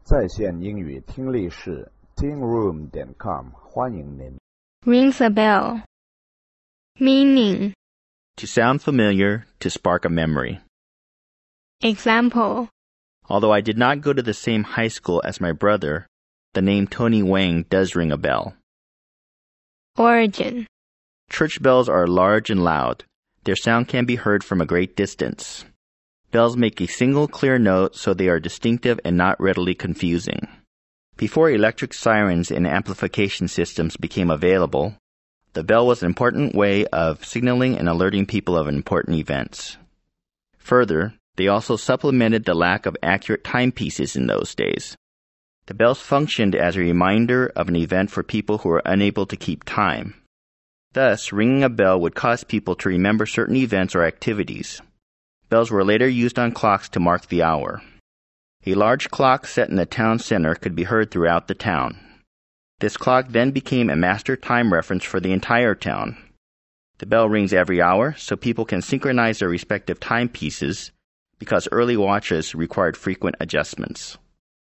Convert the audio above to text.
在线英语听力室 tingroom.com 欢迎您。 Rings a bell. Meaning. To sound familiar, to spark a memory. Example. Although I did not go to the same high school as my brother, the name Tony Wang does ring a bell. Origin. Church bells are large and loud. Their sound can be heard from a great distance. Bells make a single clear note, so they are distinctive and not readily confusing. Before electric sirens and amplification systems became available, the bell was an important way of signaling and alerting people of important events. Further, they also supplemented the lack of accurate timepieces in those days. The bells functioned as a reminder of an event for people who were unable to keep time. Thus, ringing a bell would cause people to remember certain events or activities. Bells were later used on clocks to mark the hour. A large clock set in the town center could be heard throughout the town. This clock then became a master time reference for the entire town. The bell rings every hour, so people can synchronize their respective timepieces because early watches required frequent adjustments.